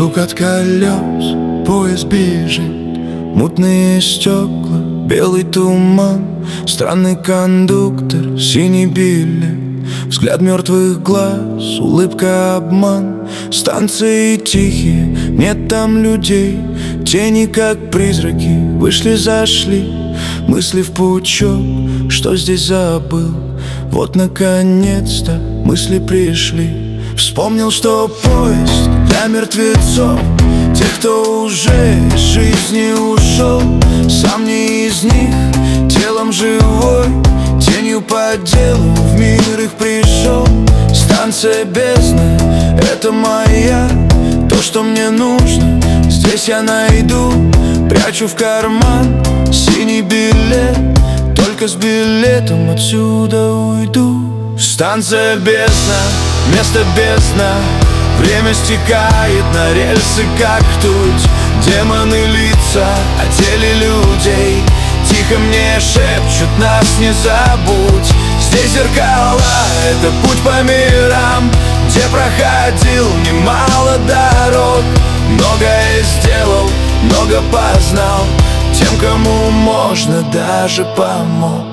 Стук от колес, поезд бежит, мутные стекла, белый туман, странный кондуктор, синий билет, взгляд мертвых глаз, улыбка обман. Станции тихие, нет там людей, тени как призраки вышли-зашли. Мысли в пучок, что здесь забыл, вот наконец-то мысли пришли. Вспомнил, что поезд для мертвецов, тех, кто уже из жизни ушел. Сам не из них, телом живой, тенью по делу в мир их пришел. Станция бездны, это моя, то, что мне нужно, здесь я найду. Прячу в карман синий билет, только с билетом отсюда уйду. Станция бездна, место бездна, время стекает на рельсы, как ртуть. Демоны лица о теле людей тихо мне шепчут: нас не забудь. Здесь зеркала, это путь по мирам, где проходил немало дорог. Многое сделал, много познал, тем, кому можно, даже помог.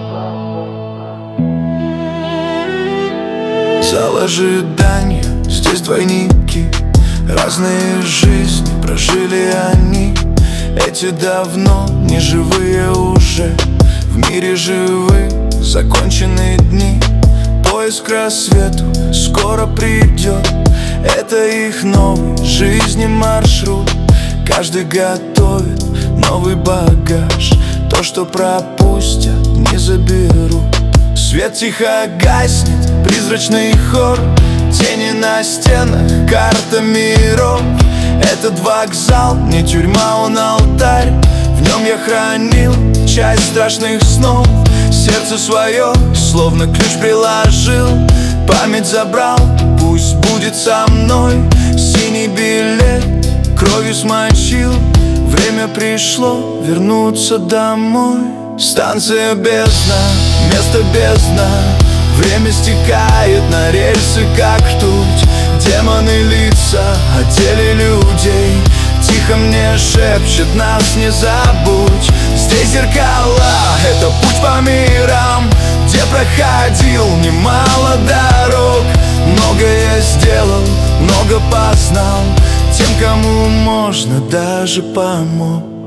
Зал ожидания, здесь двойники, разные жизни прожили они. Эти давно не живые уже, в мире живы законченные дни. Поезд к рассвету скоро придет, это их новый жизни маршрут. Каждый готовит новый багаж, то, что пропустят, не заберут. Свет тихо гаснет, призрачный хор, тени на стенах, карта миров. Этот вокзал не тюрьма, он алтарь, в нем я хранил часть страшных снов. Сердце свое словно ключ приложил, память забрал, пусть будет со мной. Синий билет кровью смочил, время пришло вернуться домой. Станция бездна, место бездна, время стекает на рельсы, как ртуть. Демоны лица о теле людей тихо мне шепчут: нас не забудь. Здесь зеркала, это путь по мирам, где проходил немало дорог. Многое сделал, много познал, тем, кому можно, даже помог.